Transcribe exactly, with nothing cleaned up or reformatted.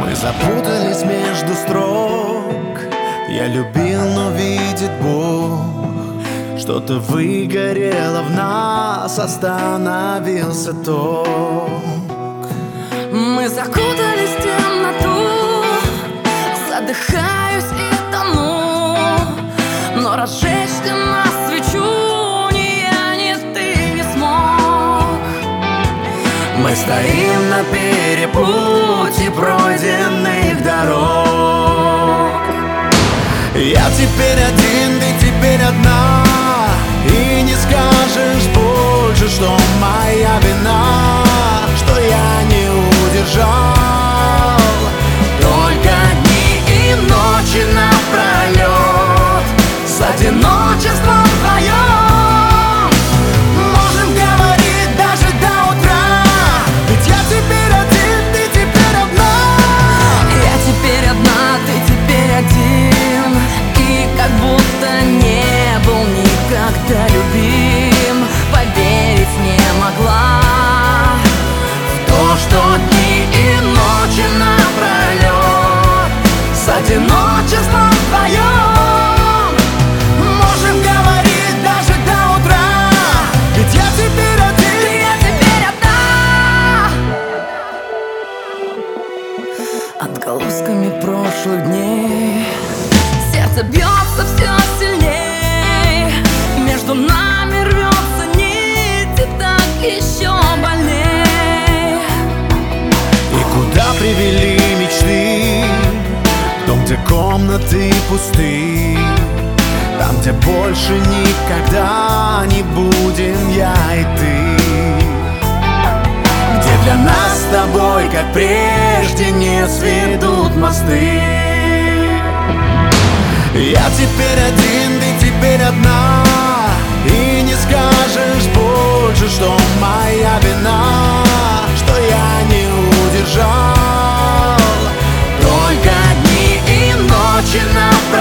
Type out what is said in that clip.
Мы запутались между строк. Я любил, но видит Бог, что-то выгорело в нас, остановился ток. Мы закутались в темноту, задыхаюсь и тону, но разжечь для нас свечу ни я, ни ты не смог. Мы стоим на перепутье пройденных дорог. Я теперь один, ты теперь одна, и не скажешь больше, что моя вина, что я не удержал. Только дни и ночи напролет с одиночеством вдвоем можем говорить даже до утра. Ведь я теперь один, ты теперь одна. Я теперь одна, ты теперь один, и как будто не был никогда любим. Поверить не могла в то, что дни и ночи напролет с одиночеством вдвоем можем говорить даже до утра. Ведь я теперь один, я теперь одна. Отголосками прошлых дней сердце бьется все сильней, между нами рвется нить, и так еще больней. И куда привели мечты? В дом, где комнаты пусты, там, где больше никогда не будем я и ты, где для нас с тобой, как прежде, не сведут мосты. Я теперь один, ты теперь одна, и не скажешь больше, что моя вина, что я не удержал. Только дни и ночи напролет